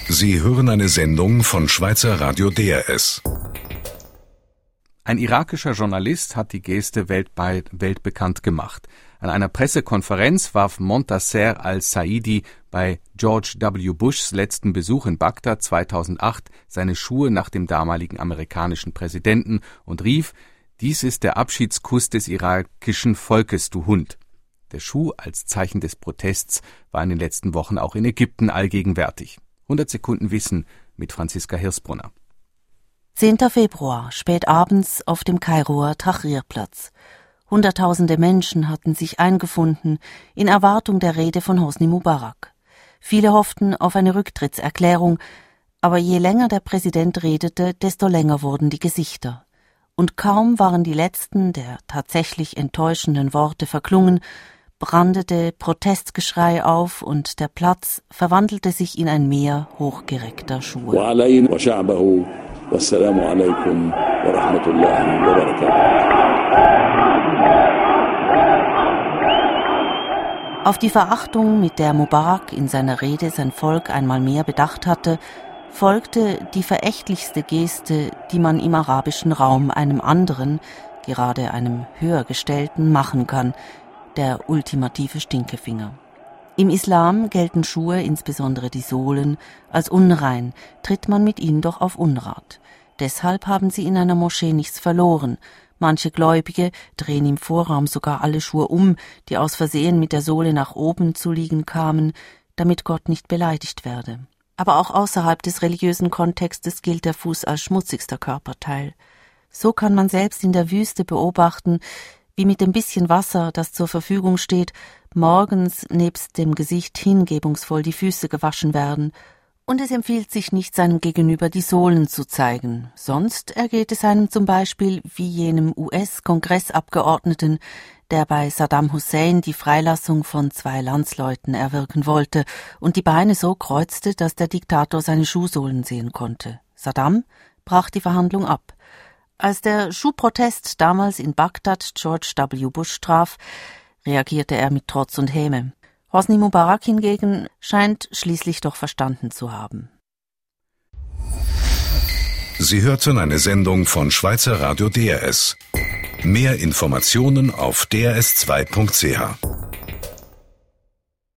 Sie hören eine Sendung von Schweizer Radio DRS. Ein irakischer Journalist hat die Geste weltbekannt gemacht. An einer Pressekonferenz warf Montaser al-Saidi bei George W. Bushs letzten Besuch in Bagdad 2008 seine Schuhe nach dem damaligen amerikanischen Präsidenten und rief: „Dies ist der Abschiedskuss des irakischen Volkes, du Hund." Der Schuh als Zeichen des Protests war in den letzten Wochen auch in Ägypten allgegenwärtig. 100 Sekunden Wissen mit Franziska Hirsbrunner. 10. Februar, spät abends auf dem Kairoer Tahrirplatz. Hunderttausende Menschen hatten sich eingefunden in Erwartung der Rede von Hosni Mubarak. Viele hofften auf eine Rücktrittserklärung, aber je länger der Präsident redete, desto länger wurden die Gesichter. Und kaum waren die letzten der tatsächlich enttäuschenden Worte verklungen, brandete Protestgeschrei auf und der Platz verwandelte sich in ein Meer hochgereckter Schuhe. Wassalamu alaikum wa rahmatullahi wa barakatuh. Auf die Verachtung, mit der Mubarak in seiner Rede sein Volk einmal mehr bedacht hatte, folgte die verächtlichste Geste, die man im arabischen Raum einem anderen, gerade einem Höhergestellten, machen kann: der ultimative Stinkefinger. Im Islam gelten Schuhe, insbesondere die Sohlen, als unrein, tritt man mit ihnen doch auf Unrat. Deshalb haben sie in einer Moschee nichts verloren. Manche Gläubige drehen im Vorraum sogar alle Schuhe um, die aus Versehen mit der Sohle nach oben zu liegen kamen, damit Gott nicht beleidigt werde. Aber auch außerhalb des religiösen Kontextes gilt der Fuß als schmutzigster Körperteil. So kann man selbst in der Wüste beobachten, wie mit dem bisschen Wasser, das zur Verfügung steht, morgens nebst dem Gesicht hingebungsvoll die Füße gewaschen werden. Und es empfiehlt sich nicht, seinem Gegenüber die Sohlen zu zeigen. Sonst ergeht es einem zum Beispiel wie jenem US-Kongressabgeordneten, der bei Saddam Hussein die Freilassung von 2 Landsleuten erwirken wollte und die Beine so kreuzte, dass der Diktator seine Schuhsohlen sehen konnte. Saddam brach die Verhandlung ab. Als der Schuhprotest damals in Bagdad George W. Bush traf, reagierte er mit Trotz und Häme. Hosni Mubarak hingegen scheint schließlich doch verstanden zu haben. Sie hörten eine Sendung von Schweizer Radio DRS. Mehr Informationen auf drs2.ch.